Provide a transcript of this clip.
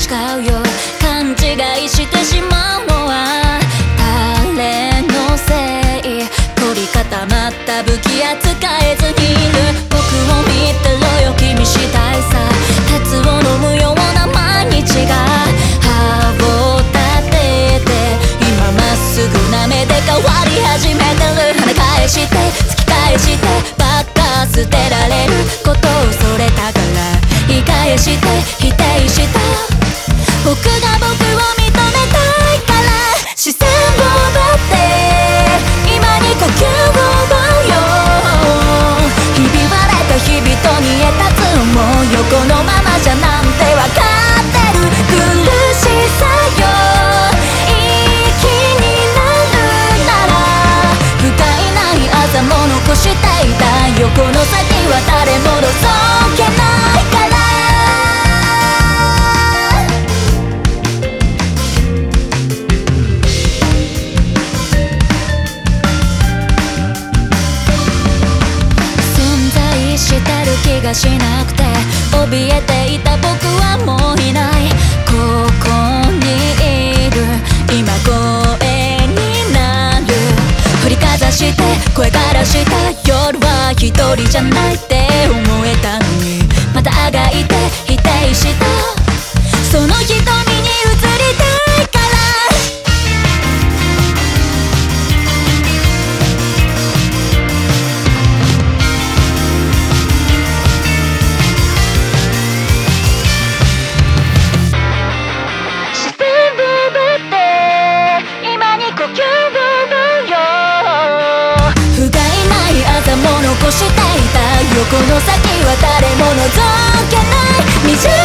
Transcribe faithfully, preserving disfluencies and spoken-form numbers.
違うよ。勘違いしてしまうのは誰のせい。凝り固まった武器扱えずにいる僕を見てろよ君次第さ。鉄を飲むような毎日が歯を立てて今まっすぐな目で変わり始めてる。跳ね返して突き返してばっか捨てられることを恐れたから言い返して否定した。僕が僕を認めたいから視線を奪って今に呼吸を奪うよ。ひび割れた日々と煮え立つ思いよ。このままじゃなんてわかってる苦しさよ。いい気になるなら不甲斐ないあざも残していたよ。この先は誰も覗けないから。してる気がしなくて怯えていた僕はもういない。ここにいる今声になる。振りかざして声からした夜は一人じゃないって思えたのにまたあがいて否定した。その瞳に映りたいから残していたよ。この先は誰も覗けない未熟